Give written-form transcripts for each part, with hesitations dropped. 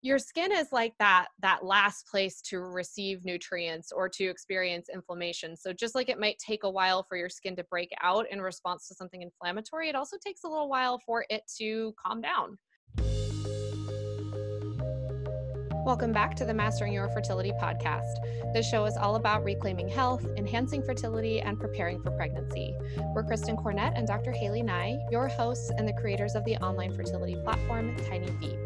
Your skin is like that last place to receive nutrients or to experience inflammation. So just like it might take a while for your skin to break out in response to something inflammatory, it also takes a little while for it to calm down. Welcome back to the Mastering Your Fertility podcast. This show is all about reclaiming health, enhancing fertility, and preparing for pregnancy. We're Kristen Cornett and Dr. Haley Nye, your hosts and the creators of the online fertility platform, Tiny Feet.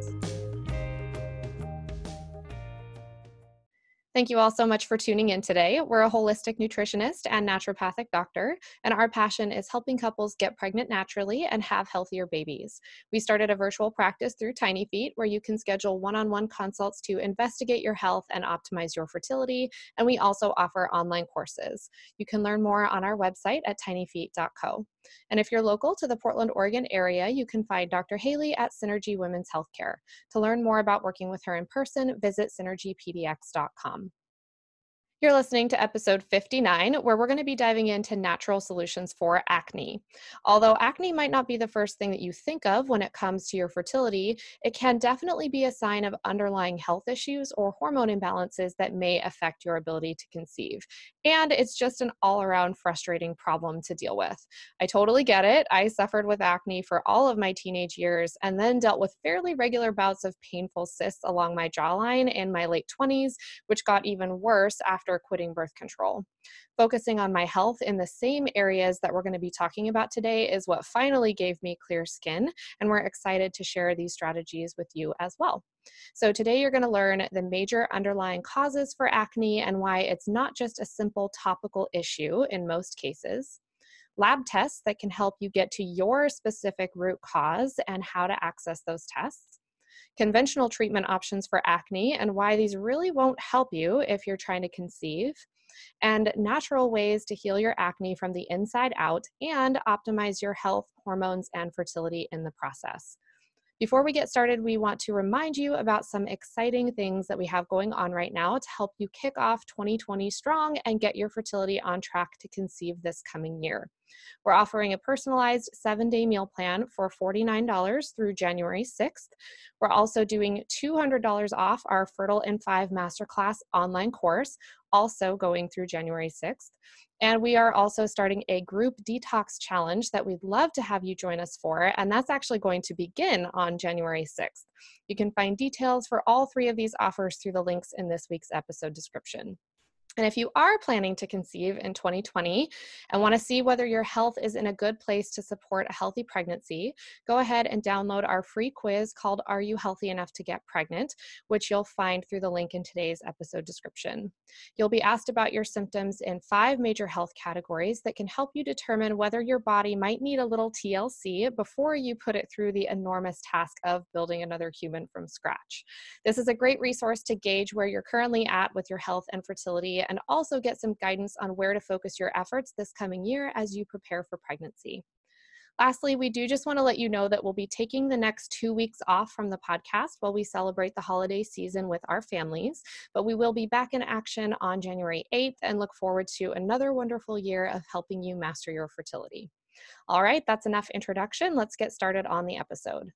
Thank you all so much for tuning in today. We're a holistic nutritionist and naturopathic doctor, and our passion is helping couples get pregnant naturally and have healthier babies. We started a virtual practice through Tiny Feet, where you can schedule one-on-one consults to investigate your health and optimize your fertility, and we also offer online courses. You can learn more on our website at tinyfeet.co. And if you're local to the Portland, Oregon area, you can find Dr. Haley at Synergy Women's Healthcare. To learn more about working with her in person, visit synergypdx.com. You're listening to episode 59, where we're going to be diving into natural solutions for acne. Although acne might not be the first thing that you think of when it comes to your fertility, it can definitely be a sign of underlying health issues or hormone imbalances that may affect your ability to conceive. And it's just an all-around frustrating problem to deal with. I totally get it. I suffered with acne for all of my teenage years and then dealt with fairly regular bouts of painful cysts along my jawline in my late 20s, which got even worse after quitting birth control. Focusing on my health in the same areas that we're going to be talking about today is what finally gave me clear skin, and we're excited to share these strategies with you as well. So today you're going to learn the major underlying causes for acne and why it's not just a simple topical issue in most cases, lab tests that can help you get to your specific root cause and how to access those tests, conventional treatment options for acne and why these really won't help you if you're trying to conceive, and natural ways to heal your acne from the inside out and optimize your health, hormones, and fertility in the process. Before we get started, we want to remind you about some exciting things that we have going on right now to help you kick off 2020 strong and get your fertility on track to conceive this coming year. We're offering a personalized 7-day meal plan for $49 through January 6th. We're also doing $200 off our Fertile in 5 Masterclass online course, also going through January 6th. And we are also starting a group detox challenge that we'd love to have you join us for, and that's actually going to begin on January 6th. You can find details for all 3 of these offers through the links in this week's episode description. And if you are planning to conceive in 2020 and want to see whether your health is in a good place to support a healthy pregnancy, go ahead and download our free quiz called Are You Healthy Enough to Get Pregnant?, which you'll find through the link in today's episode description. You'll be asked about your symptoms in 5 major health categories that can help you determine whether your body might need a little TLC before you put it through the enormous task of building another human from scratch. This is a great resource to gauge where you're currently at with your health and fertility, and also get some guidance on where to focus your efforts this coming year as you prepare for pregnancy. Lastly, we do just want to let you know that we'll be taking the next 2 weeks off from the podcast while we celebrate the holiday season with our families, but we will be back in action on January 8th and look forward to another wonderful year of helping you master your fertility. All right, that's enough introduction. Let's get started on the episode.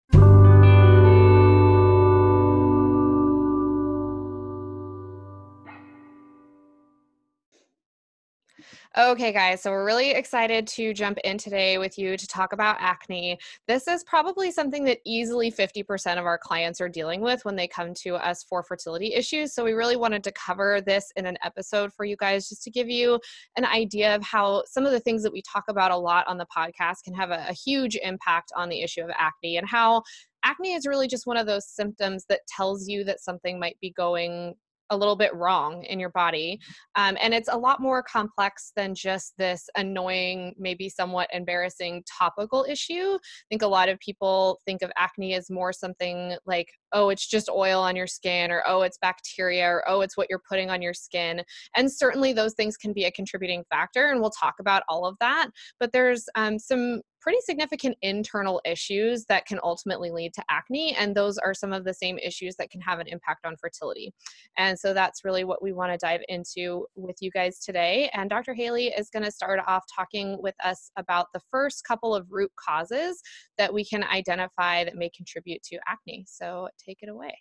Okay, guys, so we're really excited to jump in today with you to talk about acne. This is probably something that easily 50% of our clients are dealing with when they come to us for fertility issues. So we really wanted to cover this in an episode for you guys, just to give you an idea of how some of the things that we talk about a lot on the podcast can have a huge impact on the issue of acne, and how acne is really just one of those symptoms that tells you that something might be going a little bit wrong in your body. And it's a lot more complex than just this annoying, maybe somewhat embarrassing topical issue. I think a lot of people think of acne as more something like, oh, it's just oil on your skin, or oh, it's bacteria, or oh, it's what you're putting on your skin. And certainly those things can be a contributing factor, and we'll talk about all of that. But there's some pretty significant internal issues that can ultimately lead to acne, and those are some of the same issues that can have an impact on fertility. And so that's really what we want to dive into with you guys today. And Dr. Haley is going to start off talking with us about the first couple of root causes that we can identify that may contribute to acne. So take it away.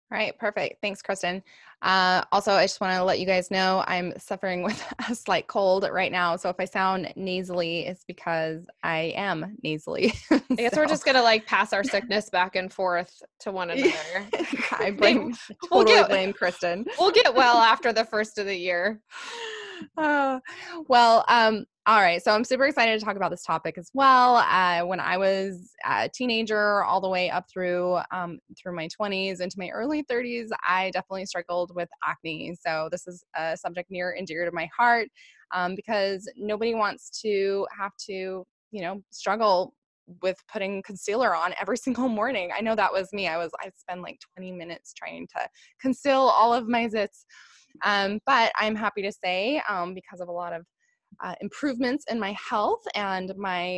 All right, perfect. Thanks, Kristen. Also, I just want to let you guys know I'm suffering with a slight cold right now. So if I sound nasally, it's because I am nasally. I guess we're So just gonna like pass our sickness back and forth to one another. I Maybe we'll totally get blame Kristen. we'll get well after the first of the year. Uh, well, all right. So I'm super excited to talk about this topic as well. When I was a teenager, all the way up through my 20s into my early 30s, I definitely struggled with acne. So this is a subject near and dear to my heart, because nobody wants to have to, struggle with putting concealer on every single morning. I know that was me. I'd spend like 20 minutes trying to conceal all of my zits. But I'm happy to say, because of a lot of improvements in my health and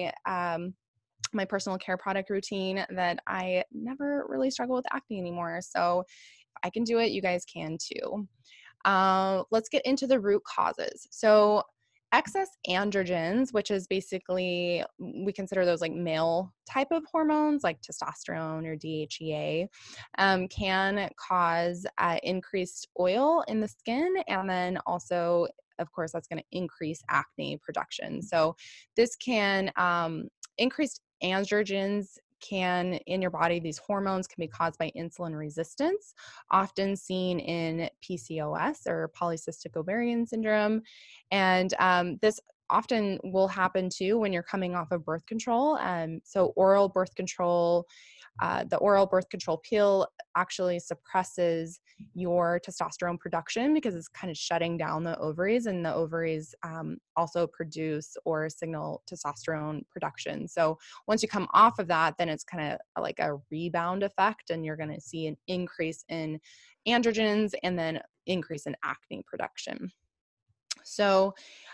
my personal care product routine, that I never really struggle with acne anymore. So if I can do it, you guys can too. Let's get into the root causes. So excess androgens, which is basically, we consider those like male type of hormones like testosterone or DHEA, can cause increased oil in the skin. And then also, of course, that's going to increase acne production. So this can increased androgens can in your body, these hormones can be caused by insulin resistance, often seen in PCOS or polycystic ovarian syndrome. And this often will happen too when you're coming off of birth control. So oral birth control, the oral birth control pill actually suppresses your testosterone production because it's kind of shutting down the ovaries, and the ovaries also produce or signal testosterone production. So once you come off of that, then it's kind of like a rebound effect, and you're going to see an increase in androgens and then increase in acne production. So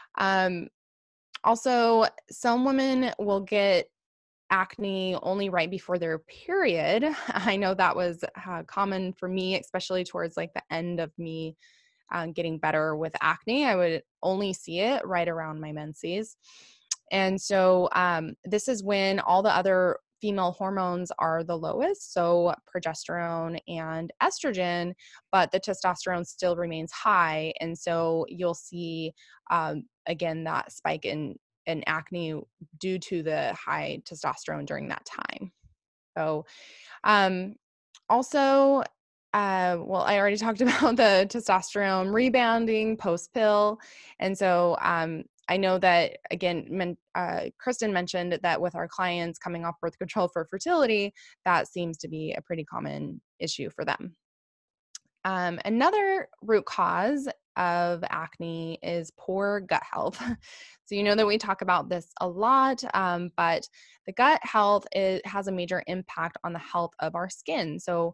also, some women will get acne only right before their period. I know that was common for me, especially towards like the end of me getting better with acne. I would only see it right around my menses. And so this is when all the other female hormones are the lowest, so progesterone and estrogen, but the testosterone still remains high. And so you'll see, again, that spike in acne due to the high testosterone during that time. So um, also, well, I already talked about the testosterone rebounding post pill. And so I know that, again, Kristen mentioned that with our clients coming off birth control for fertility, that seems to be a pretty common issue for them. Another root cause of acne is poor gut health. So you know that we talk about this a lot, but the gut health has a major impact on the health of our skin. So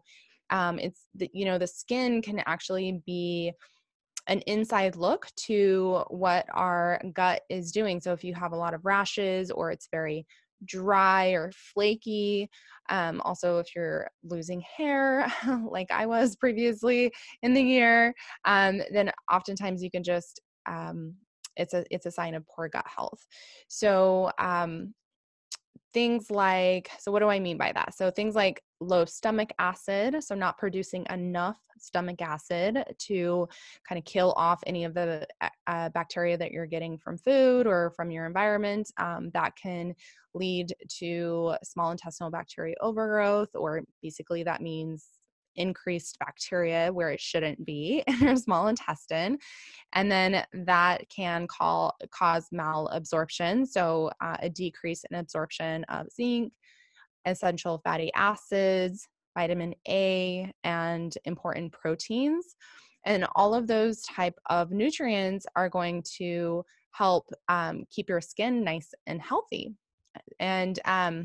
the skin can actually be an inside look to what our gut is doing. So if you have a lot of rashes or it's very dry or flaky, also if you're losing hair like I was previously in the year, then oftentimes you can just it's a sign of poor gut health. So things like, so what do I mean by that? So things like low stomach acid, so not producing enough stomach acid to kind of kill off any of the bacteria that you're getting from food or from your environment. That can lead to small intestinal bacteria overgrowth, or basically that means increased bacteria where it shouldn't be in your small intestine. And then that can cause malabsorption, so a decrease in absorption of zinc, essential fatty acids, vitamin A, and important proteins. And all of those type of nutrients are going to help keep your skin nice and healthy. And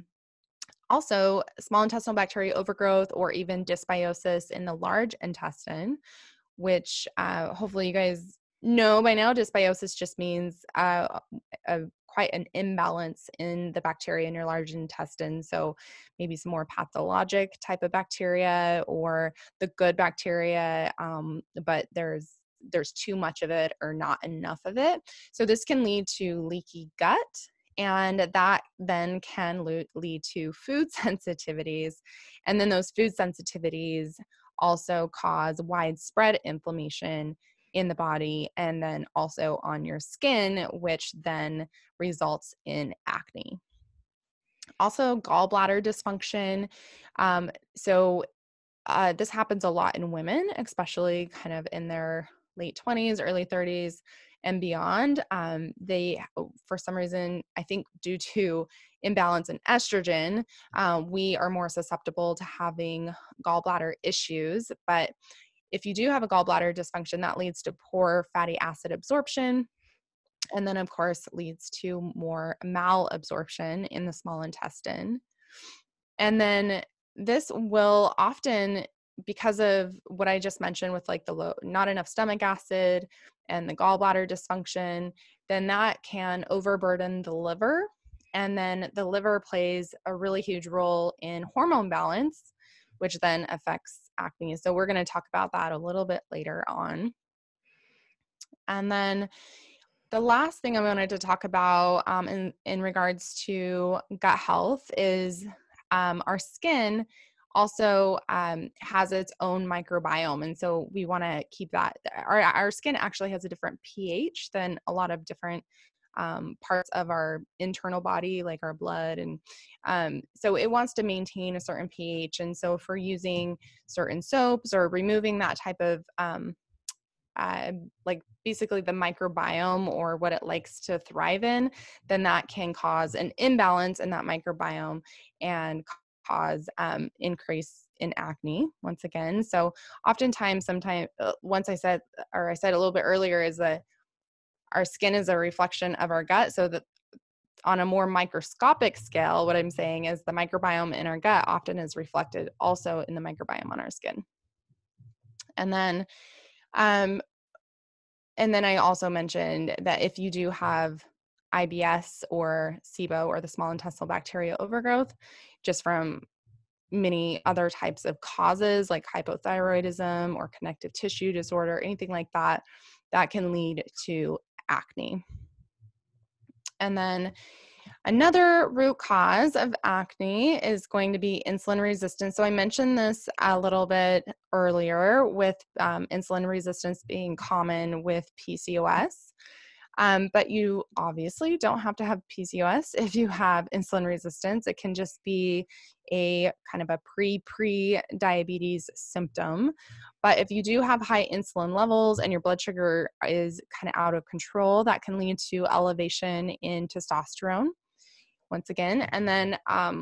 also, small intestinal bacteria overgrowth or even dysbiosis in the large intestine, which hopefully you guys know by now. Dysbiosis just means quite an imbalance in the bacteria in your large intestine. So maybe some more pathologic type of bacteria or the good bacteria, but there's too much of it or not enough of it. So this can lead to leaky gut. And that then can lead to food sensitivities. And then those food sensitivities also cause widespread inflammation in the body and then also on your skin, which then results in acne. Also, gallbladder dysfunction. This happens a lot in women, especially kind of in their late 20s, early 30s, and beyond. For some reason, I think due to imbalance in estrogen, we are more susceptible to having gallbladder issues. But if you do have a gallbladder dysfunction, that leads to poor fatty acid absorption. And then, of course, leads to more malabsorption in the small intestine. And then this will often, because of what I just mentioned with like the not enough stomach acid and the gallbladder dysfunction, then that can overburden the liver. And then the liver plays a really huge role in hormone balance, which then affects acne. So we're going to talk about that a little bit later on. And then the last thing I wanted to talk about in regards to gut health is our skin also has its own microbiome. And so we want to keep that. Our skin actually has a different pH than a lot of different parts of our internal body, like our blood. And so it wants to maintain a certain pH. And so if we're using certain soaps or removing that type of like basically the microbiome or what it likes to thrive in, then that can cause an imbalance in that microbiome and cause increase in acne once again. So oftentimes, once I said a little bit earlier, is that our skin is a reflection of our gut. So that on a more microscopic scale, what I'm saying is the microbiome in our gut often is reflected also in the microbiome on our skin. And then I also mentioned that if you do have IBS or SIBO or the small intestinal bacteria overgrowth, just from many other types of causes like hypothyroidism or connective tissue disorder, anything like that, that can lead to acne. And then another root cause of acne is going to be insulin resistance. So I mentioned this a little bit earlier with insulin resistance being common with PCOS. But you obviously don't have to have PCOS if you have insulin resistance. It can just be a kind of a pre-diabetes symptom. But if you do have high insulin levels and your blood sugar is kind of out of control, that can lead to elevation in testosterone once again. And then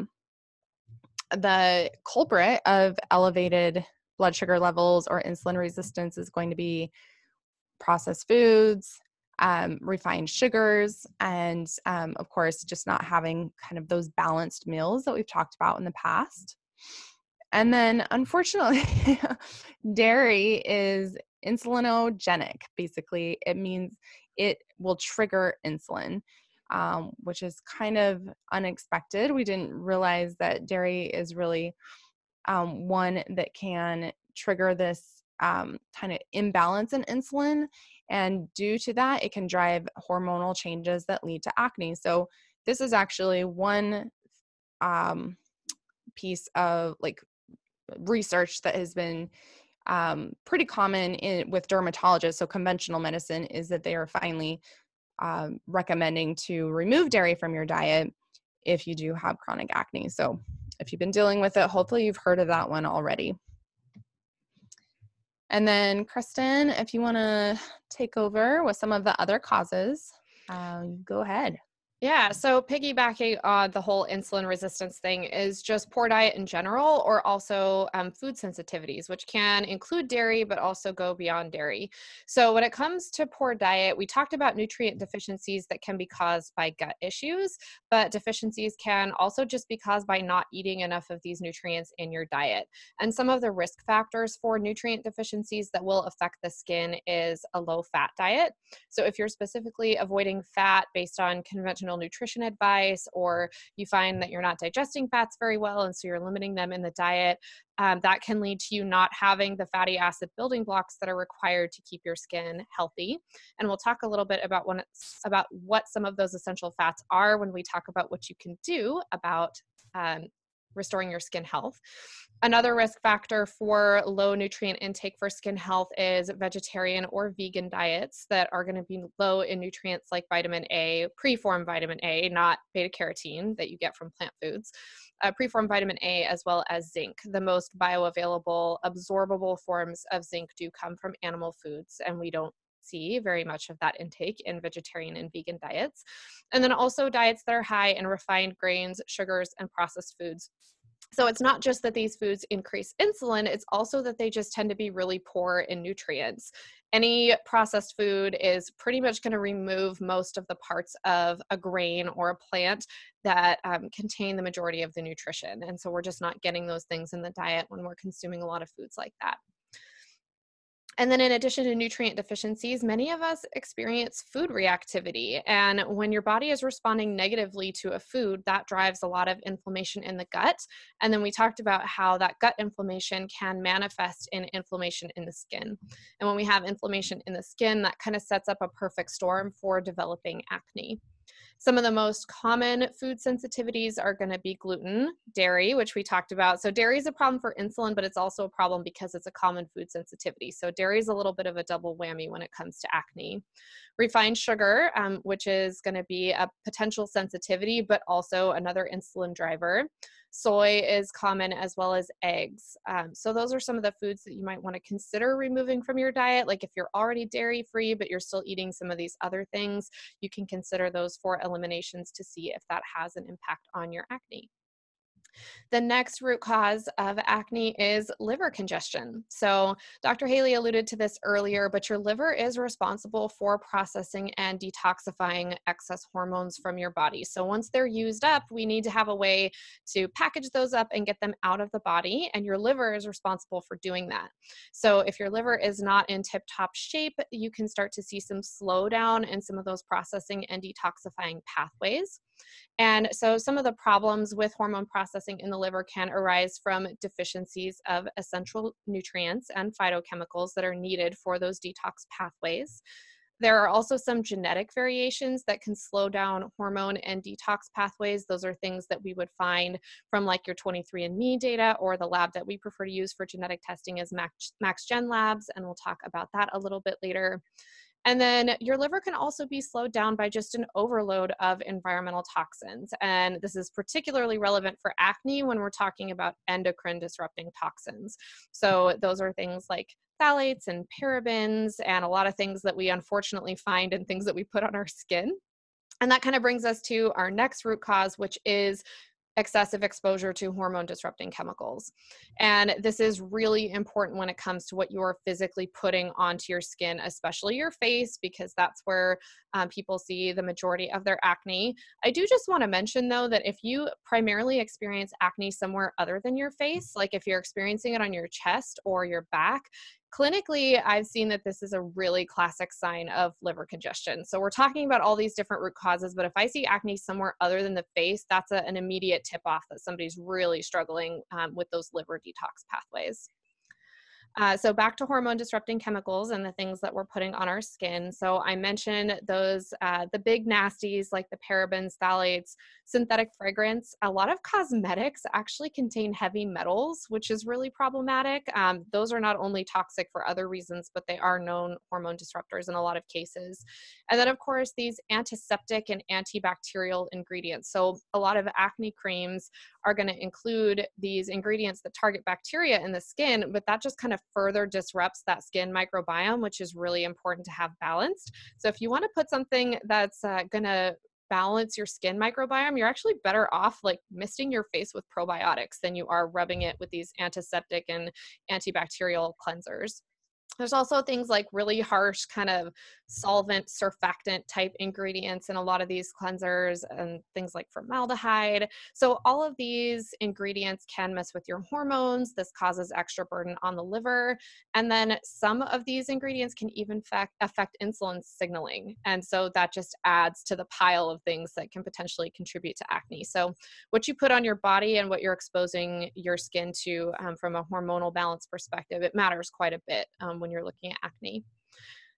the culprit of elevated blood sugar levels or insulin resistance is going to be processed foods, refined sugars, and of course, just not having kind of those balanced meals that we've talked about in the past. And then unfortunately, dairy is insulinogenic. Basically, it means it will trigger insulin, which is kind of unexpected. We didn't realize that dairy is really one that can trigger this kind of imbalance in insulin. And due to that, it can drive hormonal changes that lead to acne. So this is actually one piece of like research that has been pretty common with dermatologists. So conventional medicine is that they are finally recommending to remove dairy from your diet if you do have chronic acne. So if you've been dealing with it, hopefully you've heard of that one already. And then Kristen, if you want to take over with some of the other causes, go ahead. Yeah, so piggybacking on the whole insulin resistance thing is just poor diet in general, or also food sensitivities, which can include dairy, but also go beyond dairy. So when it comes to poor diet, we talked about nutrient deficiencies that can be caused by gut issues, but deficiencies can also just be caused by not eating enough of these nutrients in your diet. And some of the risk factors for nutrient deficiencies that will affect the skin is a low-fat diet. So if you're specifically avoiding fat based on conventional nutrition advice, or you find that you're not digesting fats very well and so you're limiting them in the diet, that can lead to you not having the fatty acid building blocks that are required to keep your skin healthy. And we'll talk a little bit about what some of those essential fats are when we talk about what you can do about restoring your skin health. Another risk factor for low nutrient intake for skin health is vegetarian or vegan diets that are going to be low in nutrients like vitamin A, preformed vitamin A, not beta carotene that you get from plant foods, preformed vitamin A, as well as zinc. The most bioavailable, absorbable forms of zinc do come from animal foods, and we don't see very much of that intake in vegetarian and vegan diets. And then also diets that are high in refined grains, sugars, and processed foods. So it's not just that these foods increase insulin, it's also that they just tend to be really poor in nutrients. Any processed food is pretty much going to remove most of the parts of a grain or a plant that contain the majority of the nutrition. And so we're just not getting those things in the diet when we're consuming a lot of foods like that. And then in addition to nutrient deficiencies, many of us experience food reactivity. And when your body is responding negatively to a food, that drives a lot of inflammation in the gut. And then we talked about how that gut inflammation can manifest in inflammation in the skin. And when we have inflammation in the skin, that kind of sets up a perfect storm for developing acne. Some of the most common food sensitivities are going to be gluten, dairy, which we talked about. So dairy is a problem for insulin, but it's also a problem because it's a common food sensitivity. So dairy is a little bit of a double whammy when it comes to acne. Refined sugar, which is going to be a potential sensitivity, but also another insulin driver. Soy is common, as well as eggs. So those are some of the foods that you might want to consider removing from your diet. Like if you're already dairy free, but you're still eating some of these other things, you can consider those for eliminations to see if that has an impact on your acne. The next root cause of acne is liver congestion. So, Dr. Haley alluded to this earlier, but your liver is responsible for processing and detoxifying excess hormones from your body. So, once they're used up, we need to have a way to package those up and get them out of the body, and your liver is responsible for doing that. So, if your liver is not in tip top shape, you can start to see some slowdown in some of those processing and detoxifying pathways. And so some of the problems with hormone processing in the liver can arise from deficiencies of essential nutrients and phytochemicals that are needed for those detox pathways. There are also some genetic variations that can slow down hormone and detox pathways. Those are things that we would find from like your 23andMe data, or the lab that we prefer to use for genetic testing is MaxGen Labs, and we'll talk about that a little bit later. And then your liver can also be slowed down by just an overload of environmental toxins. And this is particularly relevant for acne when we're talking about endocrine disrupting toxins. So those are things like phthalates and parabens and a lot of things that we unfortunately find in things that we put on our skin. And that kind of brings us to our next root cause, which is excessive exposure to hormone disrupting chemicals. And this is really important when it comes to what you're physically putting onto your skin, especially your face, because that's where people see the majority of their acne. I do just want to mention, though, that if you primarily experience acne somewhere other than your face, like if you're experiencing it on your chest or your back, clinically, I've seen that this is a really classic sign of liver congestion. So we're talking about all these different root causes, but if I see acne somewhere other than the face, that's an immediate tip off that somebody's really struggling with those liver detox pathways. So back to hormone disrupting chemicals and the things that we're putting on our skin. So I mentioned those, the big nasties like the parabens, phthalates, synthetic fragrance. A lot of cosmetics actually contain heavy metals, which is really problematic. Those are not only toxic for other reasons, but they are known hormone disruptors in a lot of cases. And then of course, these antiseptic and antibacterial ingredients. So a lot of acne creams are going to include these ingredients that target bacteria in the skin, but that just kind of further disrupts that skin microbiome, which is really important to have balanced. So if you want to put something that's going to balance your skin microbiome, you're actually better off like misting your face with probiotics than you are rubbing it with these antiseptic and antibacterial cleansers. There's also things like really harsh kind of solvent, surfactant type ingredients in a lot of these cleansers, and things like formaldehyde. So all of these ingredients can mess with your hormones. This causes extra burden on the liver. And then some of these ingredients can even affect insulin signaling. And so that just adds to the pile of things that can potentially contribute to acne. So what you put on your body and what you're exposing your skin to from a hormonal balance perspective, it matters quite a bit when you're looking at acne.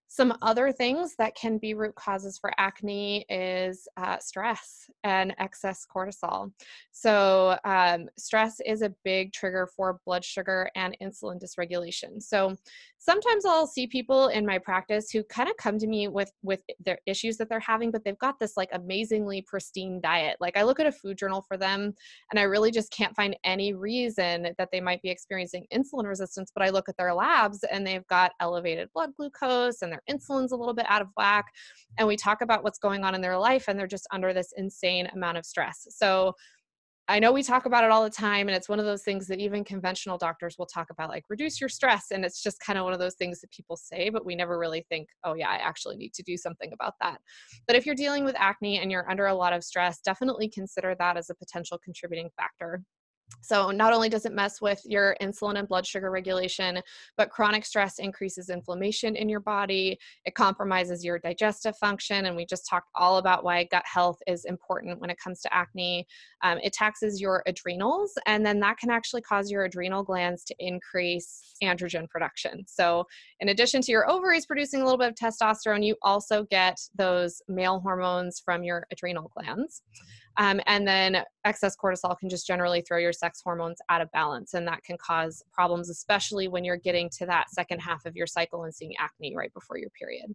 Some other things that can be root causes for acne is stress and excess cortisol. So, stress is a big trigger for blood sugar and insulin dysregulation. So, sometimes I'll see people in my practice who kind of come to me with their issues that they're having, but they've got this like amazingly pristine diet. Like I look at a food journal for them, and I really just can't find any reason that they might be experiencing insulin resistance. But I look at their labs, and they've got elevated blood glucose, and their insulin's a little bit out of whack. And we talk about what's going on in their life, and they're just under this insane amount of stress. So I know we talk about it all the time, and it's one of those things that even conventional doctors will talk about, like reduce your stress. And it's just kind of one of those things that people say, but we never really think, oh yeah, I actually need to do something about that. But if you're dealing with acne and you're under a lot of stress, definitely consider that as a potential contributing factor. So not only does it mess with your insulin and blood sugar regulation, but chronic stress increases inflammation in your body. It compromises your digestive function. And we just talked all about why gut health is important when it comes to acne. It taxes your adrenals, and then that can actually cause your adrenal glands to increase androgen production. So in addition to your ovaries producing a little bit of testosterone, you also get those male hormones from your adrenal glands. And then excess cortisol can just generally throw your sex hormones out of balance. And that can cause problems, especially when you're getting to that second half of your cycle and seeing acne right before your period.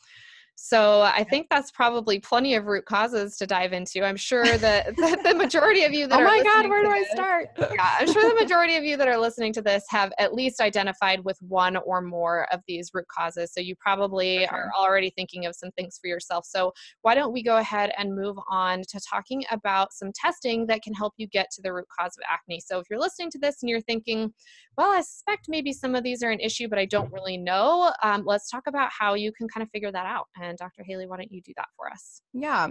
So I think that's probably plenty of root causes to dive into. I'm sure that the majority of you that Oh are my God, listening where to do I this, start? yeah, I'm sure the majority of you that are listening to this have at least identified with one or more of these root causes. So you probably For are sure. already thinking of some things for yourself. So why don't we go ahead and move on to talking about some testing that can help you get to the root cause of acne. So if you're listening to this and you're thinking, well, I suspect maybe some of these are an issue, but I don't really know, let's talk about how you can kind of figure that out. And Dr. Haley, why don't you do that for us? Yeah.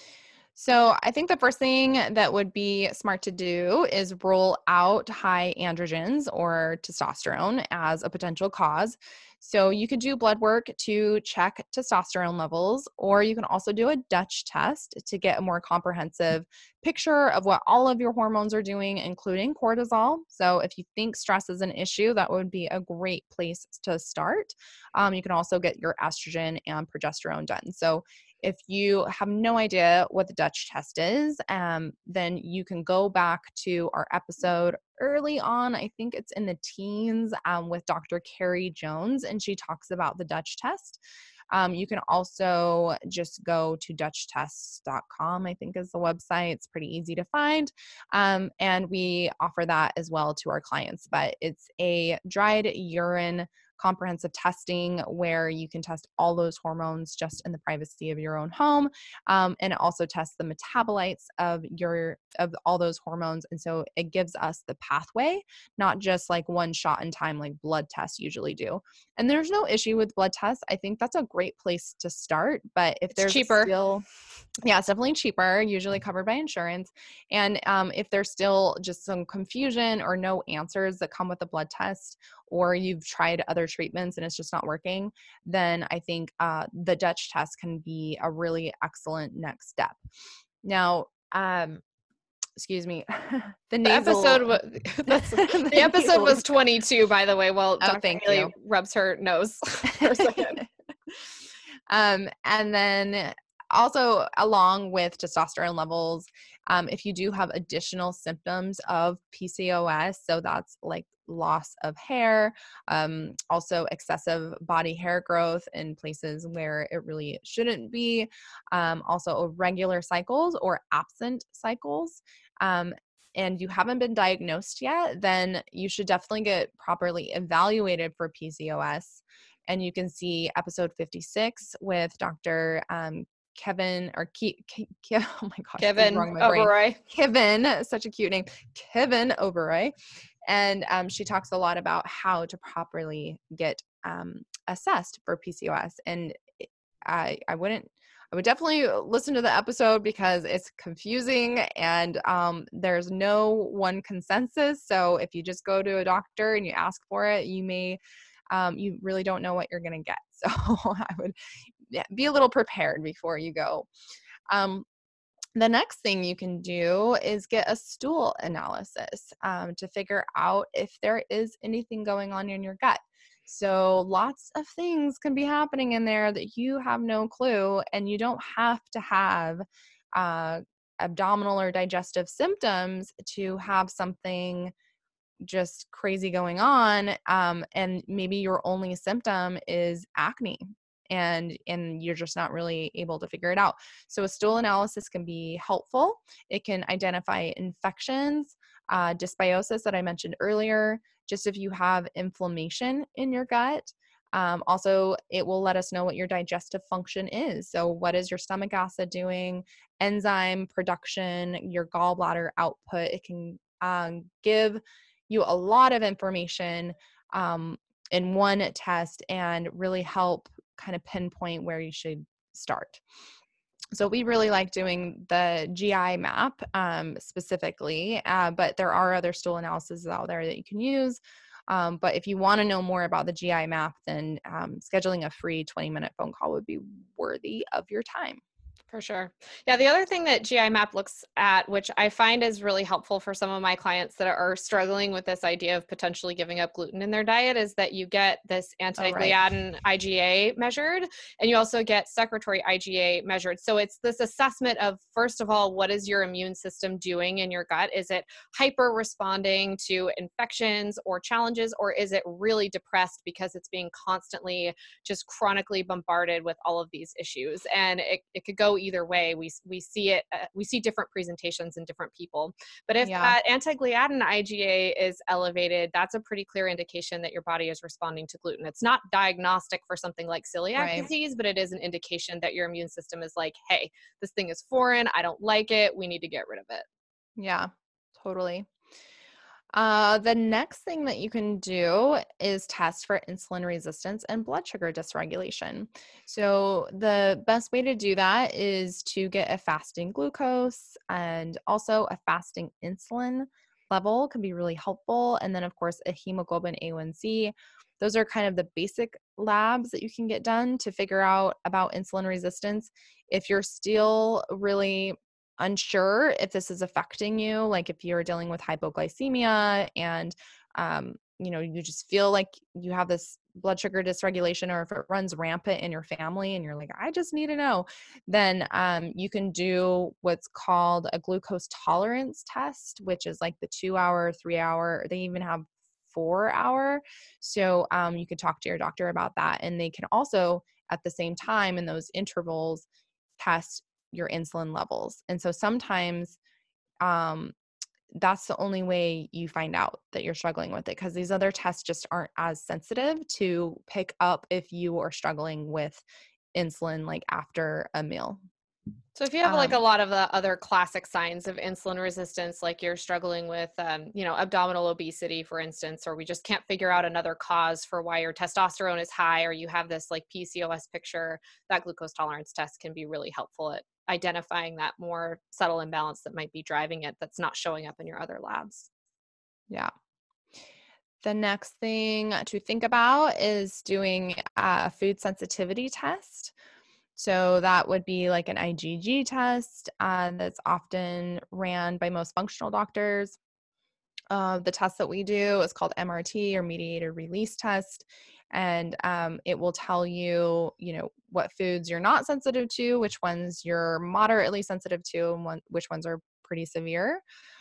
So I think the first thing that would be smart to do is rule out high androgens or testosterone as a potential cause. So you could do blood work to check testosterone levels, or you can also do a Dutch test to get a more comprehensive picture of what all of your hormones are doing, including cortisol. So if you think stress is an issue, that would be a great place to start. You can also get your estrogen and progesterone done. So if you have no idea what the Dutch test is, then you can go back to our episode early on. I think it's in the teens with Dr. Carrie Jones, and she talks about the Dutch test. You can also just go to dutchtests.com, I think is the website. It's pretty easy to find. And we offer that as well to our clients, but it's a dried urine comprehensive testing where you can test all those hormones just in the privacy of your own home. And it also tests the metabolites of all those hormones. And so it gives us the pathway, not just like one shot in time like blood tests usually do. And there's no issue with blood tests. I think that's a great place to start. But if It's there's cheaper. yeah, it's definitely cheaper, usually covered by insurance. And if there's still just some confusion or no answers that come with the blood test, or you've tried other treatments and it's just not working, then I think the Dutch test can be a really excellent next step. Now, excuse me, the The nasal. episode was the The episode nasal. was 22, by the way. Well, Oh, Dr. thank Haley you. rubs her nose for a second. And then also along with testosterone levels, if you do have additional symptoms of PCOS, so that's like loss of hair, also excessive body hair growth in places where it really shouldn't be, also irregular cycles or absent cycles, and you haven't been diagnosed yet, then you should definitely get properly evaluated for PCOS. And you can see episode 56 with Dr. Kevin or oh my gosh, this is Kevin wrong in my brain. Oberoi. Kevin, such a cute name, Kevin Oberoi. And she talks a lot about how to properly get assessed for PCOS. And I would definitely listen to the episode because it's confusing and there's no one consensus. So if you just go to a doctor and you ask for it, you really don't know what you're going to get. So I would be a little prepared before you go. The next thing you can do is get a stool analysis to figure out if there is anything going on in your gut. So lots of things can be happening in there that you have no clue, and you don't have to have uh, abdominal or digestive symptoms to have something just crazy going on. And maybe your only symptom is acne, and you're just not really able to figure it out. So a stool analysis can be helpful. It can identify infections, dysbiosis that I mentioned earlier, just if you have inflammation in your gut. Also, it will let us know what your digestive function is. So, what is your stomach acid doing, enzyme production, your gallbladder output? It can give you a lot of information in one test and really help kind of pinpoint where you should start. So we really like doing the GI map specifically, but there are other stool analyses out there that you can use. But if you want to know more about the GI map, then scheduling a free 20-minute phone call would be worthy of your time. For sure. Yeah, the other thing that GI Map looks at, which I find is really helpful for some of my clients that are struggling with this idea of potentially giving up gluten in their diet, is that you get this Oh, right. anti-gliadin IgA measured, and you also get secretory IgA measured. So it's this assessment of, first of all, what is your immune system doing in your gut? Is it hyper responding to infections or challenges, or is it really depressed because it's being constantly just chronically bombarded with all of these issues? And it could go either way. We see it. We see different presentations in different people. But if Yeah. that anti-gliadin IgA is elevated, that's a pretty clear indication that your body is responding to gluten. It's not diagnostic for something like celiac Right. disease, but it is an indication that your immune system is like, hey, this thing is foreign. I don't like it. We need to get rid of it. Yeah. Totally. The next thing that you can do is test for insulin resistance and blood sugar dysregulation. So, the best way to do that is to get a fasting glucose and also a fasting insulin level can be really helpful. And then, of course, a hemoglobin A1C. Those are kind of the basic labs that you can get done to figure out about insulin resistance. If you're still really unsure if this is affecting you, like if you're dealing with hypoglycemia and you just feel like you have this blood sugar dysregulation, or if it runs rampant in your family and you're like, I just need to know, then you can do what's called a glucose tolerance test, which is like the 2 hour, 3 hour, they even have 4 hour. So you could talk to your doctor about that, and they can also at the same time in those intervals test your insulin levels. And so sometimes um, that's the only way you find out that you're struggling with it, because these other tests just aren't as sensitive to pick up if you are struggling with insulin like after a meal. So if you have like a Um, lot of the other classic signs of insulin resistance, like you're struggling with, abdominal obesity, for instance, or we just can't figure out another cause for why your testosterone is high, or you have this like PCOS picture, that glucose tolerance test can be really helpful at identifying that more subtle imbalance that might be driving it that's not showing up in your other labs. yeah. The next thing to think about is doing a food sensitivity test. So that would be like an IgG test that's often ran by most functional doctors. The test that we do is called MRT, or mediator release test, and it will tell you, what foods you're not sensitive to, which ones you're moderately sensitive to, and which ones are pretty severe.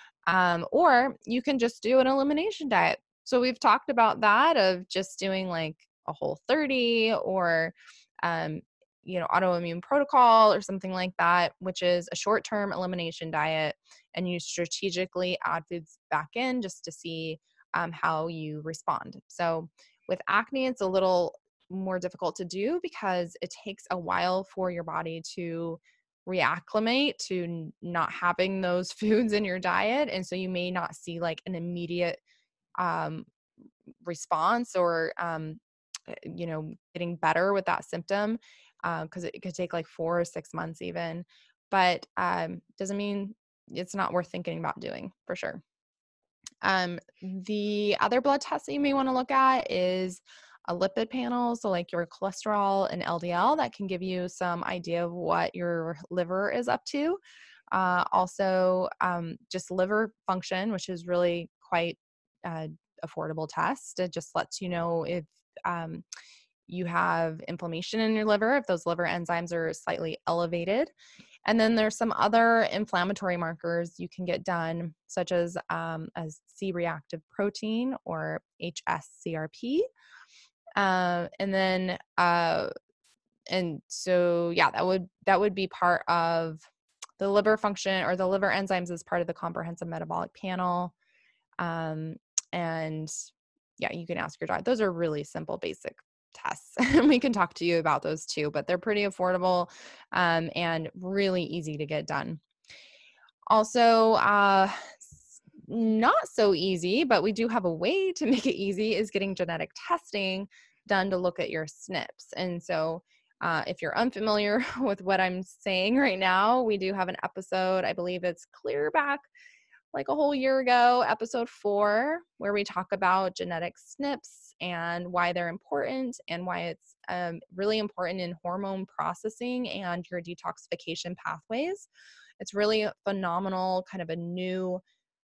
Or you can just do an elimination diet. So we've talked about that, of just doing like a Whole30, or um, autoimmune protocol or something like that, which is a short-term elimination diet, and you strategically add foods back in just to see how you respond. So with acne, it's a little more difficult to do because it takes a while for your body to reacclimate to not having those foods in your diet. And so you may not see like an immediate um, response, or getting better with that symptom, because it could take like 4 or 6 months even. But doesn't mean it's not worth thinking about doing, for sure. The other blood test that you may want to look at is a lipid panel, so like your cholesterol and LDL, that can give you some idea of what your liver is up to. Also, just liver function, which is really quite uh, affordable test. It just lets you know if you have inflammation in your liver, if those liver enzymes are slightly elevated. And then there's some other inflammatory markers you can get done, such as C-reactive protein or HSCRP. And so, yeah, that would be part of the liver function, or the liver enzymes is part of the comprehensive metabolic panel. And yeah, you can ask your doctor. Those are really simple, basic tests. We can talk to you about those too, but they're pretty affordable, and really easy to get done. Also, not so easy, but we do have a way to make it easy, is getting genetic testing done to look at your SNPs. And so if you're unfamiliar with what I'm saying right now, we do have an episode, I believe it's clear back like a whole year ago, episode 4, where we talk about genetic SNPs and why they're important, and why it's really important in hormone processing and your detoxification pathways. It's really a phenomenal, kind of a new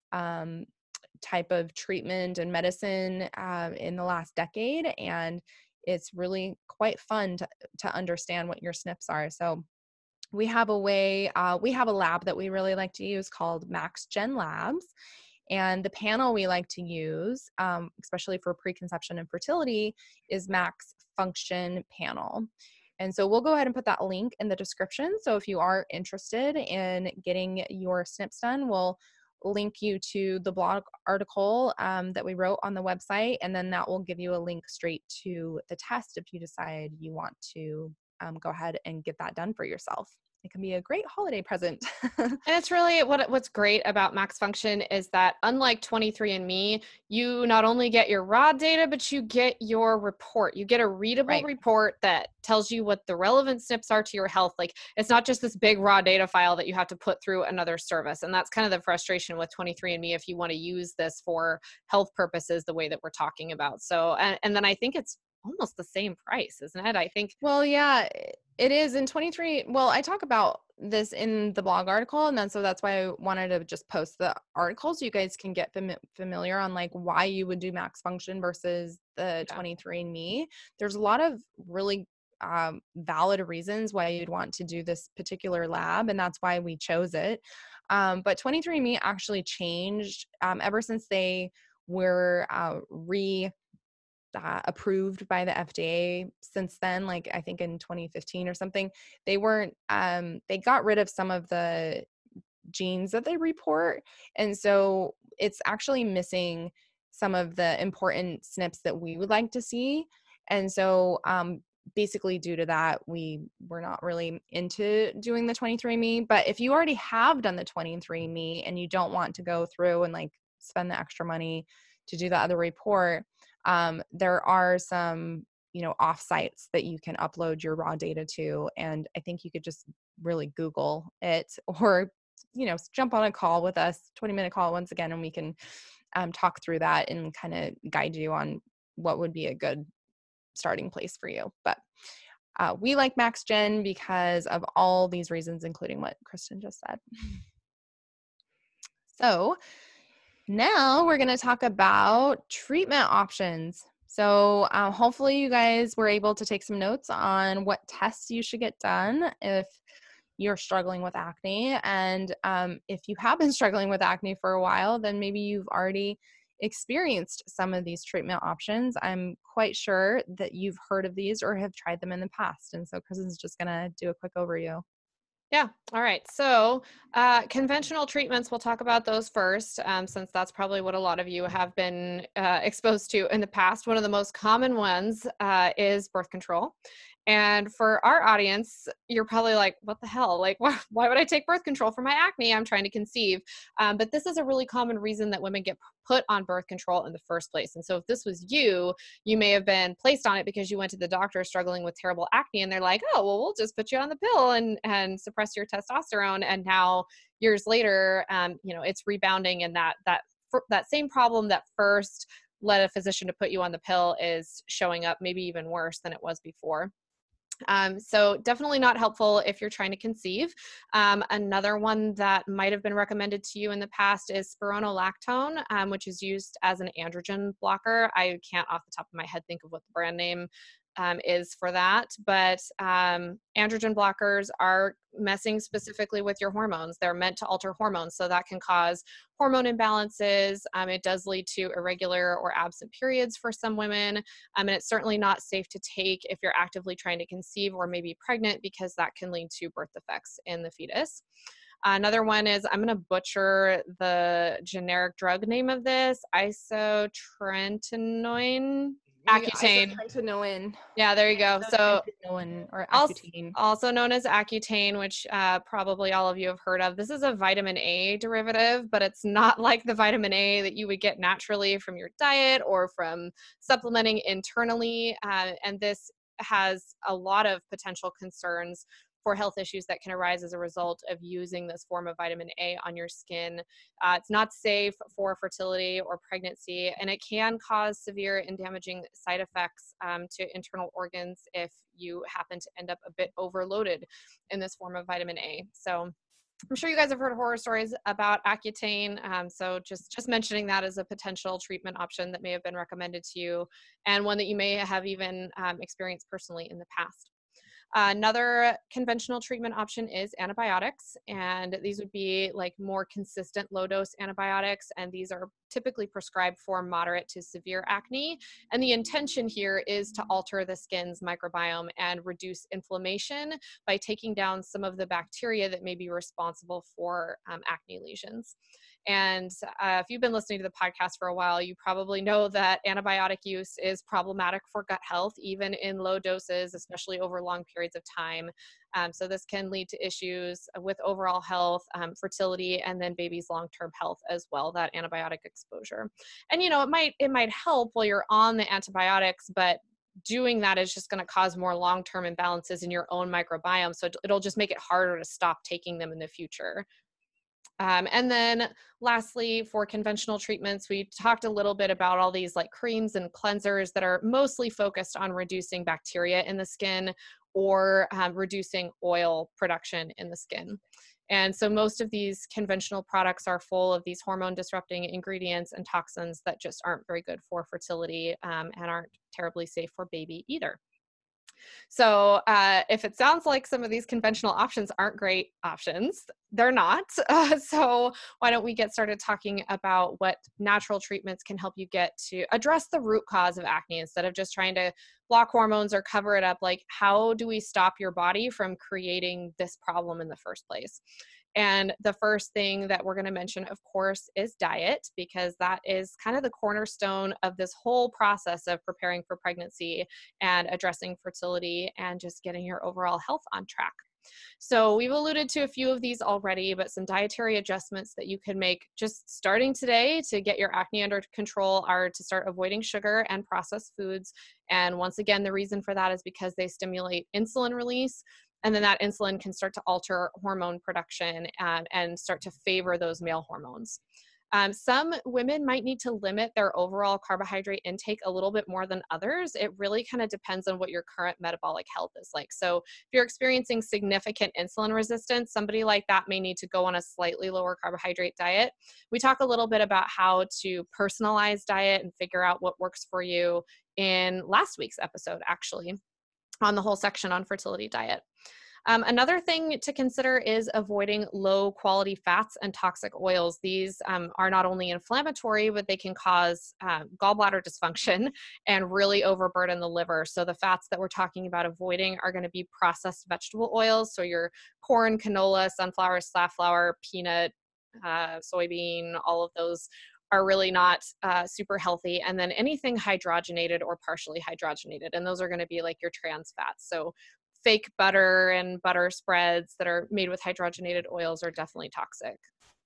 type of treatment and medicine in the last decade. And it's really quite fun to understand what your SNPs are. So we have a way, we have a lab that we really like to use called MaxGen Labs. And the panel we like to use, especially for preconception and fertility, is Max Function Panel. And so we'll go ahead and put that link in the description. So if you are interested in getting your SNPs done, we'll link you to the blog article that we wrote on the website. And then that will give you a link straight to the test if you decide you want to go ahead and get that done for yourself. It can be a great holiday present. And it's really what's great about Max Function is that, unlike 23andMe, you not only get your raw data, but you get your report. You get a readable report that tells you what the relevant SNPs are to your health. Like, it's not just this big raw data file that you have to put through another service. And that's kind of the frustration with 23andMe if you want to use this for health purposes the way that we're talking about. So, and then I think it's almost the same price, isn't it? I think. Well, yeah, it is in 23. Well, I talk about this in the blog article, and then so that's why I wanted to just post the article so you guys can get familiar on like why you would do Max Function versus the 23andMe. There's a lot of really valid reasons why you'd want to do this particular lab, and that's why we chose it. But 23andMe actually changed ever since they were approved by the FDA since then, like I think in 2015 or something. They weren't, they got rid of some of the genes that they report. And so it's actually missing some of the important SNPs that we would like to see. And so basically due to that, we were not really into doing the 23andMe. But if you already have done the 23andMe and you don't want to go through and like spend the extra money to do the other report, there are some, off sites that you can upload your raw data to. And I think you could just really Google it, or, jump on a call with us, 20-minute call once again, and we can talk through that and kind of guide you on what would be a good starting place for you. But we like MaxGen because of all these reasons, including what Kristen just said. So now we're going to talk about treatment options. So hopefully you guys were able to take some notes on what tests you should get done if you're struggling with acne. And if you have been struggling with acne for a while, then maybe you've already experienced some of these treatment options. I'm quite sure that you've heard of these or have tried them in the past. And so Kristen's just going to do a quick overview. Yeah. All right. So conventional treatments, we'll talk about those first, since that's probably what a lot of you have been exposed to in the past. One of the most common ones is birth control. And for our audience, you're probably like, what the hell? Like, why would I take birth control for my acne? I'm trying to conceive. But this is a really common reason that women get put on birth control in the first place. And so if this was you, you may have been placed on it because you went to the doctor struggling with terrible acne, and they're like, oh, well, we'll just put you on the pill and suppress your testosterone. And now years later, it's rebounding, and that same problem that first led a physician to put you on the pill is showing up maybe even worse than it was before. So definitely not helpful if you're trying to conceive. Another one that might have been recommended to you in the past is spironolactone, which is used as an androgen blocker. I can't off the top of my head think of what the brand name is for that, but androgen blockers are messing specifically with your hormones. They're meant to alter hormones, so that can cause hormone imbalances. It does lead to irregular or absent periods for some women, and it's certainly not safe to take if you're actively trying to conceive or maybe pregnant, because that can lead to birth defects in the fetus. Another one is, I'm going to butcher the generic drug name of this, isotretinoin, Accutane. Isotretinoin. Yeah, there you go. So or also, Accutane. also known as Accutane, which probably all of you have heard of. This is a vitamin A derivative, but it's not like the vitamin A that you would get naturally from your diet or from supplementing internally. And this has a lot of potential concerns for health issues that can arise as a result of using this form of vitamin A on your skin. It's not safe for fertility or pregnancy, and it can cause severe and damaging side effects to internal organs if you happen to end up a bit overloaded in this form of vitamin A. So I'm sure you guys have heard horror stories about Accutane. So just mentioning that as a potential treatment option that may have been recommended to you, and one that you may have even experienced personally in the past. Another conventional treatment option is antibiotics, and these would be like more consistent low dose antibiotics, and these are typically prescribed for moderate to severe acne. And the intention here is to alter the skin's microbiome and reduce inflammation by taking down some of the bacteria that may be responsible for acne lesions. And if you've been listening to the podcast for a while, you probably know that antibiotic use is problematic for gut health, even in low doses, especially over long periods of time. So this can lead to issues with overall health, fertility, and then baby's long-term health as well, that antibiotic exposure. And, you know, it might help while you're on the antibiotics, but doing that is just going to cause more long-term imbalances in your own microbiome. So it'll just make it harder to stop taking them in the future. And then lastly, for conventional treatments, we talked a little bit about all these like creams and cleansers that are mostly focused on reducing bacteria in the skin or reducing oil production in the skin. And so most of these conventional products are full of these hormone disrupting ingredients and toxins that just aren't very good for fertility and aren't terribly safe for baby either. So if it sounds like some of these conventional options aren't great options, they're not. So why don't we get started talking about what natural treatments can help you get to address the root cause of acne instead of just trying to block hormones or cover it up. Like, how do we stop your body from creating this problem in the first place? And the first thing that we're going to mention, of course, is diet, because that is kind of the cornerstone of this whole process of preparing for pregnancy and addressing fertility and just getting your overall health on track. So we've alluded to a few of these already, but some dietary adjustments that you can make just starting today to get your acne under control are to start avoiding sugar and processed foods. And once again, the reason for that is because they stimulate insulin release. And then that insulin can start to alter hormone production and start to favor those male hormones. Some women might need to limit their overall carbohydrate intake a little bit more than others. It really kind of depends on what your current metabolic health is like. So if you're experiencing significant insulin resistance, somebody like that may need to go on a slightly lower carbohydrate diet. We talk a little bit about how to personalize diet and figure out what works for you in last week's episode, actually, on the whole section on fertility diet. Another thing to consider is avoiding low quality fats and toxic oils. These are not only inflammatory, but they can cause gallbladder dysfunction and really overburden the liver. So the fats that we're talking about avoiding are going to be processed vegetable oils. So your corn, canola, sunflower, safflower, peanut, soybean, all of those are really not super healthy. And then anything hydrogenated or partially hydrogenated, and those are going to be like your trans fats. So fake butter and butter spreads that are made with hydrogenated oils are definitely toxic.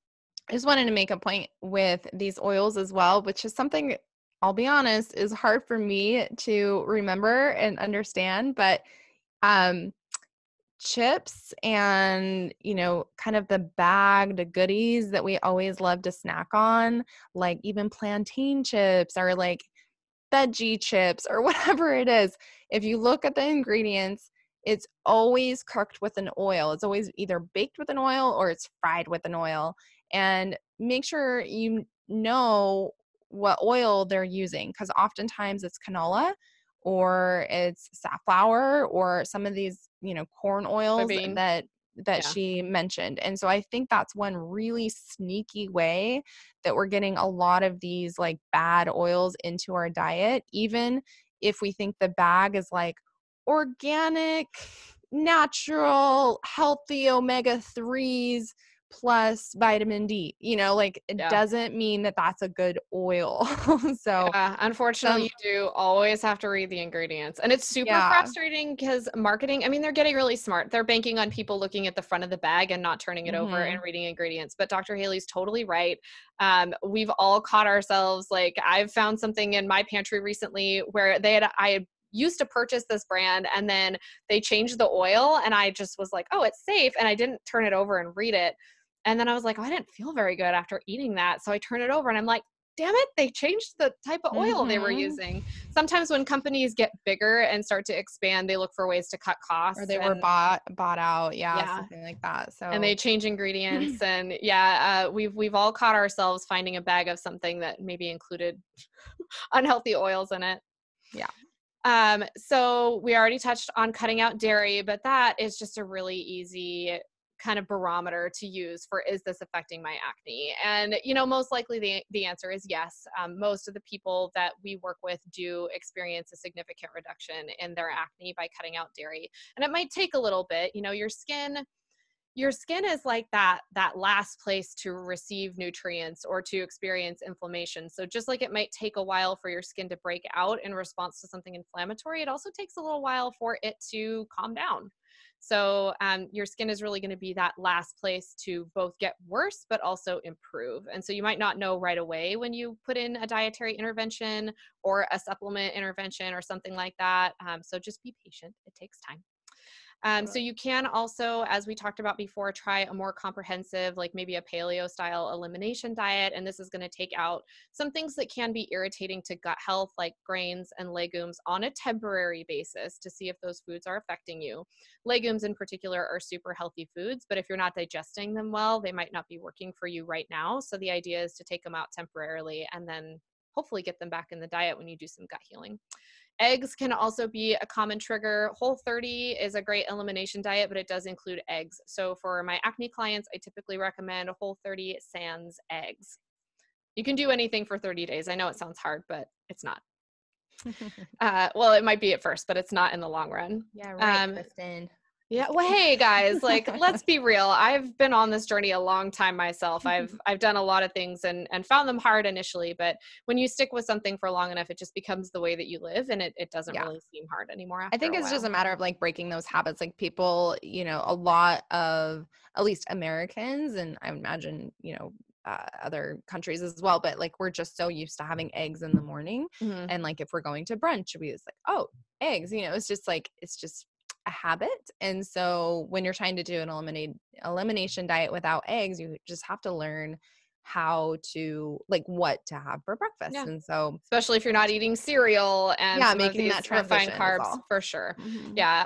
I just wanted to make a point with these oils as well, which is something, I'll be honest, is hard for me to remember and understand. But chips and, kind of the bagged goodies that we always love to snack on, like even plantain chips or like veggie chips or whatever it is, if you look at the ingredients, it's always cooked with an oil. It's always either baked with an oil or it's fried with an oil. And make sure you know what oil they're using, because oftentimes it's canola or it's safflower or some of these, corn oils Soybean. that Yeah. she mentioned. And so I think that's one really sneaky way that we're getting a lot of these like bad oils into our diet, even if we think the bag is like organic, natural, healthy omega 3s plus vitamin D. Like it Yeah. doesn't mean that that's a good oil. So, Yeah, unfortunately, some you do always have to read the ingredients. And it's super yeah. frustrating because marketing, I mean, they're getting really smart. They're banking on people looking at the front of the bag and not turning it over and Mhm. reading ingredients. But Dr. Haley's totally right. We've all caught ourselves. Like, I've found something in my pantry recently where I had used to purchase this brand and then they changed the oil and I just was like, oh, it's safe. And I didn't turn it over and read it. And then I was like, oh, I didn't feel very good after eating that. So I turned it over and I'm like, damn it, they changed the type of oil they were Mhm. using. Sometimes when companies get bigger and start to expand, they look for ways to cut Or costs they were and bought out, yeah, yeah, something like that. and they So, change ingredients and yeah, we've all caught ourselves finding a bag of something that maybe included unhealthy oils in it. yeah. So we already touched on cutting out dairy, but that is just a really easy kind of barometer to use for, is this affecting my acne? And most likely the answer is yes. Most of the people that we work with do experience a significant reduction in their acne by cutting out dairy, and it might take a little bit. Your skin is like that last place to receive nutrients or to experience inflammation. So just like it might take a while for your skin to break out in response to something inflammatory, it also takes a little while for it to calm down. So your skin is really going to be that last place to both get worse but also improve. And so you might not know right away when you put in a dietary intervention or a supplement intervention or something like that. So just be patient. It takes time. So Totally. you can also, as we talked about before, try a more comprehensive, like maybe a paleo style elimination diet. And this is going to take out some things that can be irritating to gut health, like grains and legumes on a temporary basis to see if those foods are affecting you. Legumes in particular are super healthy foods, but if you're not digesting them well, they might not be working for you right now. So the idea is to take them out temporarily and then hopefully get them back in the diet when you do some gut healing. Eggs can also be a common trigger. Whole30 is a great elimination diet, but it does include eggs. So for my acne clients, I typically recommend Whole30 sans eggs. You can do anything for 30 days. I know it sounds hard, but it's not. Well, it might be at first, but it's not in the long run. Yeah, right, Um, Kristen. yeah, Just well, kidding. hey guys, like let's be real. I've been on this journey a long time myself. I've done a lot of things and found them hard initially, but when you stick with something for long enough, it just becomes the way that you live and it doesn't Yeah. really seem hard anymore I after think a it's just while. a matter of like breaking those habits. Like people, a lot of at least Americans, and I imagine, other countries as well, but like we're just so used to having eggs in the morning. Mhm. And like if we're going to brunch, we just like, oh, eggs, it's just like, it's just a habit. And so when you're trying to do an elimination diet without eggs, you just have to learn how to like what to have for breakfast. Yeah. And so, Especially if you're not eating cereal and yeah, some of making that these refined transition is carbs, all. for sure. Mhm. Yeah.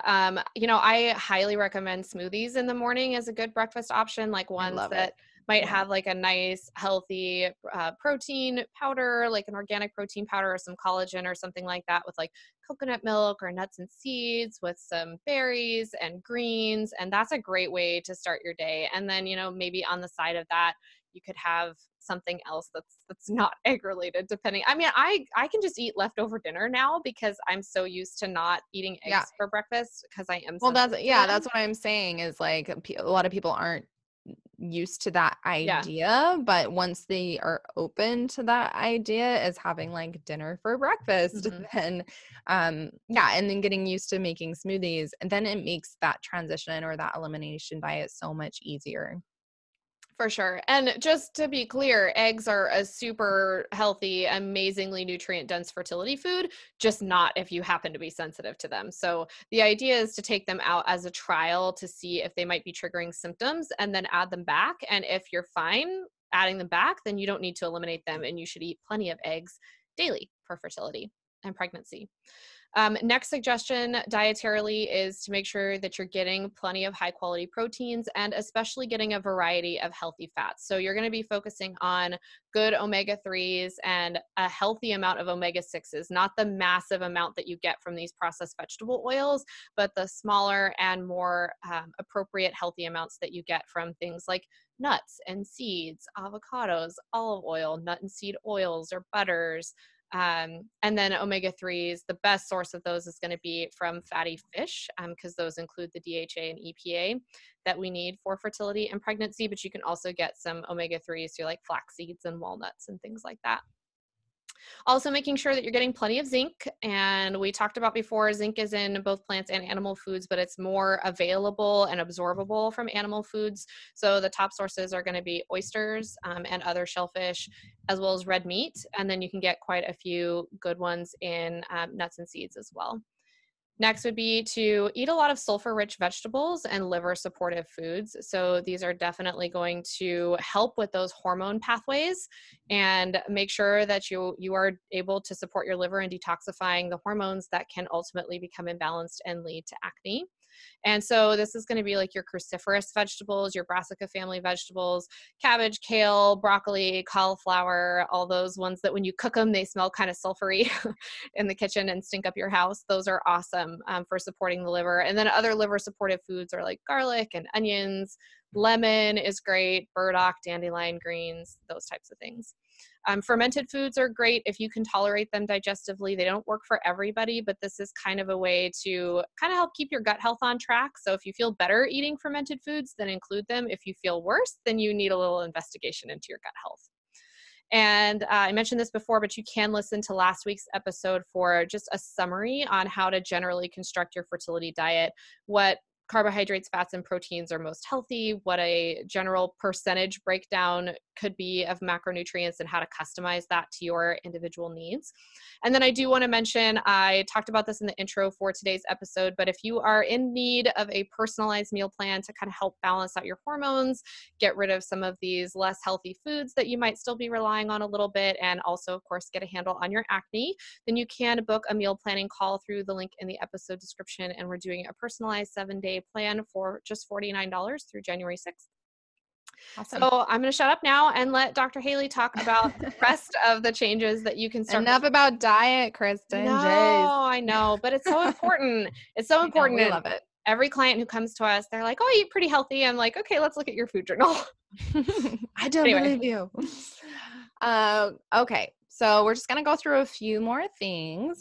I highly recommend smoothies in the morning as a good breakfast option, like I ones love it. that might Yeah. have like a nice, healthy protein powder, like an organic protein powder or some collagen or something like that with like coconut milk or nuts and seeds with some berries and greens. And that's a great way to start your day. And then, maybe on the side of that, you could have something else that's not egg related, depending. I mean, I can just eat leftover dinner now because I'm so used to not eating Yeah. eggs for breakfast because I am Well, sensitive to that's them. what I'm saying is like a lot of people aren't used to that Yeah. idea, but once they are open to that idea as having like dinner for breakfast, Mhm. then yeah, and then getting used to making smoothies, and then it makes that transition or that elimination diet so much easier. For sure. And just to be clear, eggs are a super healthy, amazingly nutrient dense fertility food, just not if you happen to be sensitive to them. So the idea is to take them out as a trial to see if they might be triggering symptoms and then add them back. And if you're fine adding them back, then you don't need to eliminate them and you should eat plenty of eggs daily for fertility and pregnancy. Next suggestion dietarily is to make sure that you're getting plenty of high quality proteins and especially getting a variety of healthy fats. So you're going to be focusing on good omega-3s and a healthy amount of omega-6s, not the massive amount that you get from these processed vegetable oils, but the smaller and more appropriate healthy amounts that you get from things like nuts and seeds, avocados, olive oil, nut and seed oils or butters. And then omega-3s, the best source of those is going to be from fatty fish because those include the DHA and EPA that we need for fertility and pregnancy, but you can also get some omega-3s through like flax seeds and walnuts and things like that. Also making sure that you're getting plenty of zinc. And we talked about before, zinc is in both plants and animal foods, but it's more available and absorbable from animal foods. So the top sources are going to be oysters and other shellfish, as well as red meat. And then you can get quite a few good ones in nuts and seeds as well. Next would be to eat a lot of sulfur-rich vegetables and liver-supportive foods. So these are definitely going to help with those hormone pathways and make sure that you are able to support your liver in detoxifying the hormones that can ultimately become imbalanced and lead to acne. And so this is going to be like your cruciferous vegetables, your brassica family vegetables, cabbage, kale, broccoli, cauliflower, all those ones that when you cook them, they smell kind of sulfury in the kitchen and stink up your house. Those are awesome for supporting the liver. And then other liver supportive foods are like garlic and onions. Lemon is great, burdock, dandelion greens, those types of things. Fermented foods are great if you can tolerate them digestively. They don't work for everybody, but this is kind of a way to kind of help keep your gut health on track. So if you feel better eating fermented foods, then include them. If you feel worse, then you need a little investigation into your gut health. And I mentioned this before, but you can listen to last week's episode for just a summary on how to generally construct your fertility diet, what carbohydrates, fats, and proteins are most healthy, what a general percentage breakdown could be of macronutrients, and how to customize that to your individual needs. And then I do want to mention, I talked about this in the intro for today's episode, but if you are in need of a personalized meal plan to kind of help balance out your hormones, get rid of some of these less healthy foods that you might still be relying on a little bit, and also, of course, get a handle on your acne, then you can book a meal planning call through the link in the episode description. And we're doing a personalized 7-day plan for just $49 through January 6th. Awesome. So I'm going to shut up now and let Dr. Haley talk about the rest of the changes that you can start. Enough about diet, Kristen. No, Jeez. I know, but it's so important. It's so important. We love it. Every client who comes to us, they're like, oh, I eat pretty healthy. I'm like, okay, let's look at your food journal. I don't believe you. Okay, so we're just going to go through a few more things.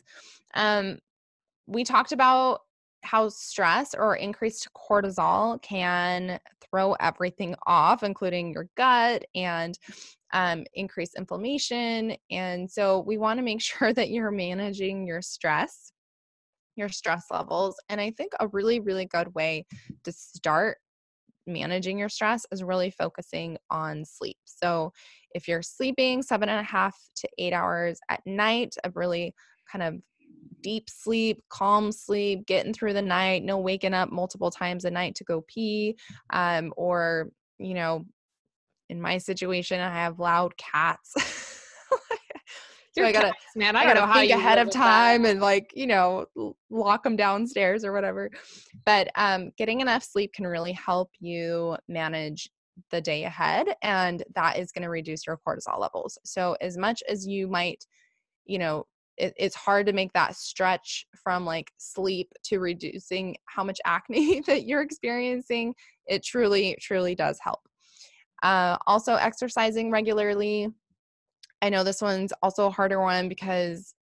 We talked about how stress or increased cortisol can throw everything off, including your gut and increase inflammation. And so we want to make sure that you're managing your stress levels. And I think a really, really good way to start managing your stress is really focusing on sleep. So if you're sleeping 7.5 to 8 hours at night of really kind of deep sleep, calm sleep, getting through the night, no waking up multiple times a night to go pee, or, in my situation, I have loud cats. So I gotta think ahead of time and lock them downstairs or whatever. But getting enough sleep can really help you manage the day ahead, and that is going to reduce your cortisol levels. So as much as you might, it's hard to make that stretch from like sleep to reducing how much acne that you're experiencing. It truly, truly does help. Also, exercising regularly. I know this one's also a harder one because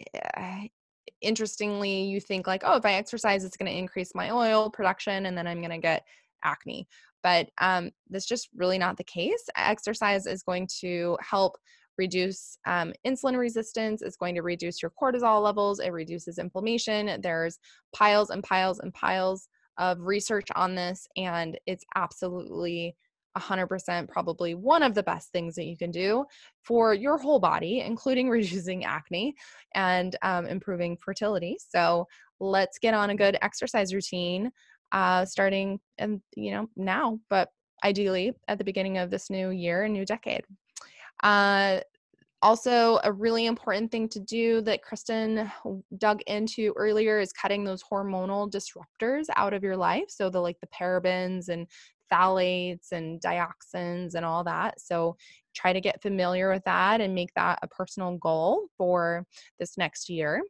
interestingly, you think like, oh, if I exercise, it's going to increase my oil production and then I'm going to get acne. But that's just really not the case. Exercise is going to help reduce insulin resistance. It's going to reduce your cortisol levels. It reduces inflammation. There's piles and piles and piles of research on this, and it's absolutely 100% probably one of the best things that you can do for your whole body, including reducing acne and improving fertility. So let's get on a good exercise routine starting now, but ideally at the beginning of this new year and new decade. Also, a really important thing to do that Kristen dug into earlier is cutting those hormonal disruptors out of your life. So the parabens and phthalates and dioxins and all that. So try to get familiar with that and make that a personal goal for this next year.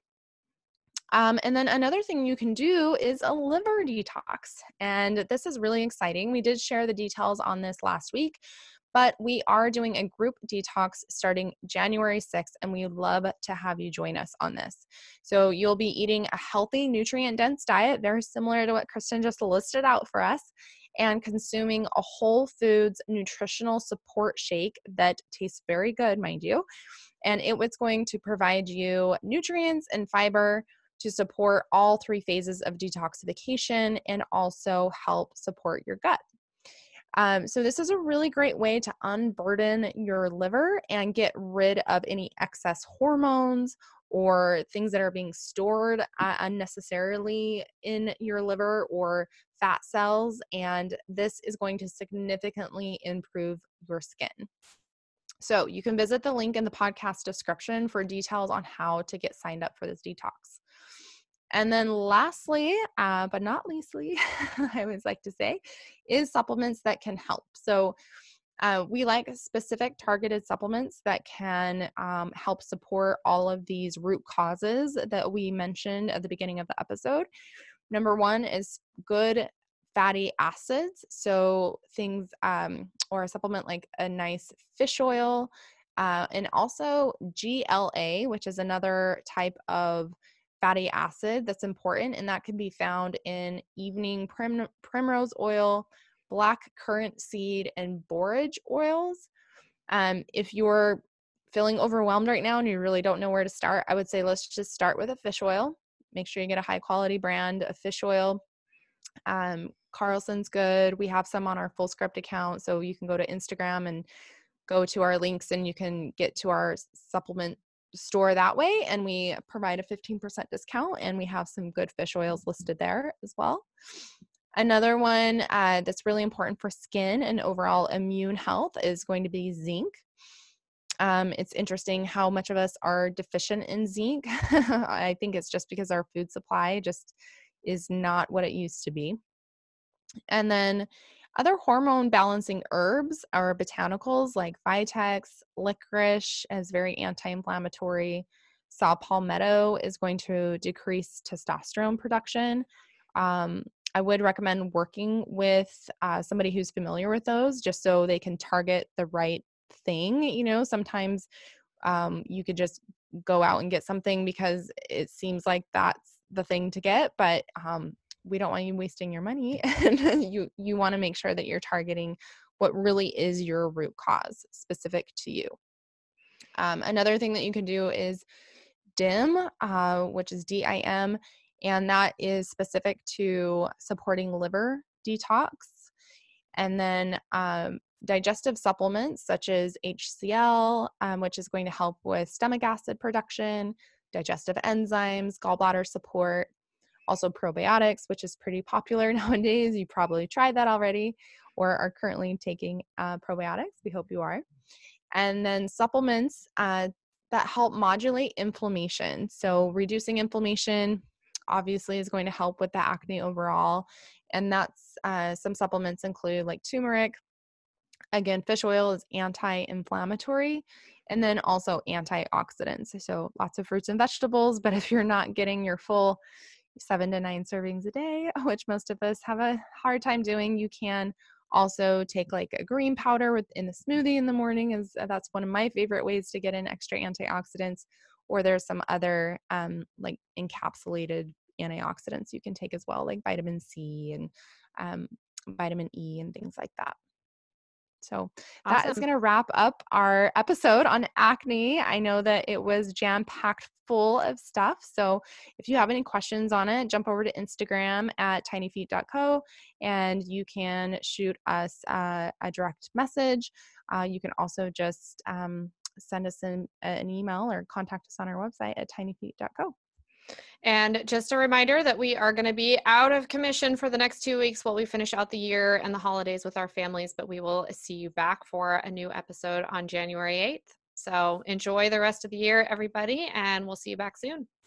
And then another thing you can do is a liver detox. And this is really exciting. We did share the details on this last week, but we are doing a group detox starting January 6th, and we'd love to have you join us on this. So you'll be eating a healthy, nutrient-dense diet, very similar to what Kristen just listed out for us, and consuming a whole foods nutritional support shake that tastes very good, mind you. And it's going to provide you nutrients and fiber to support all 3 phases of detoxification and also help support your gut. So this is a really great way to unburden your liver and get rid of any excess hormones or things that are being stored unnecessarily in your liver or fat cells. And this is going to significantly improve your skin. So you can visit the link in the podcast description for details on how to get signed up for this detox. And then lastly, but not leastly, I always like to say, is supplements that can help. So we like specific targeted supplements that can help support all of these root causes that we mentioned at the beginning of the episode. Number one is good fatty acids. So things or a supplement like a nice fish oil, and also GLA, which is another type of fatty acid that's important, and that can be found in evening primrose oil, black currant seed, and borage oils. If you're feeling overwhelmed right now and you really don't know where to start, I would say let's just start with a fish oil. Make sure you get a high quality brand of fish oil. Carlson's good. We have some on our Fullscript account, so you can go to Instagram and go to our links and you can get to our supplement store that way, and we provide a 15% discount, and we have some good fish oils listed there as well. Another one that's really important for skin and overall immune health is going to be zinc. It's interesting how much of us are deficient in zinc. I think it's just because our food supply just is not what it used to be. And then other hormone balancing herbs are botanicals like Vitex, licorice is very anti-inflammatory. Saw palmetto is going to decrease testosterone production. I would recommend working with somebody who's familiar with those just so they can target the right thing. You know, sometimes you could just go out and get something because it seems like that's the thing to get, but we don't want you wasting your money, and you want to make sure that you're targeting what really is your root cause specific to you. Another thing that you can do is DIM, which is DIM, and that is specific to supporting liver detox. And then digestive supplements such as HCl, which is going to help with stomach acid production, digestive enzymes, gallbladder support. Also probiotics, which is pretty popular nowadays. You probably tried that already or are currently taking probiotics. We hope you are. And then supplements that help modulate inflammation. So reducing inflammation obviously is going to help with the acne overall. And that's some supplements include like turmeric. Again, fish oil is anti-inflammatory, and then also antioxidants. So lots of fruits and vegetables, but if you're not getting your full 7 to 9 servings a day, which most of us have a hard time doing, you can also take like a green powder in the smoothie in the morning. That's one of my favorite ways to get in extra antioxidants. Or there's some other like encapsulated antioxidants you can take as well, like vitamin C and vitamin E and things like that. So that is Awesome. going to wrap up our episode on acne. I know that it was jam-packed full of stuff. So if you have any questions on it, jump over to Instagram at tinyfeet.co and you can shoot us a direct message. You can also just send us an email or contact us on our website at tinyfeet.co. And just a reminder that we are going to be out of commission for the next 2 weeks while we finish out the year and the holidays with our families, but we will see you back for a new episode on January 8th. So enjoy the rest of the year, everybody, and we'll see you back soon.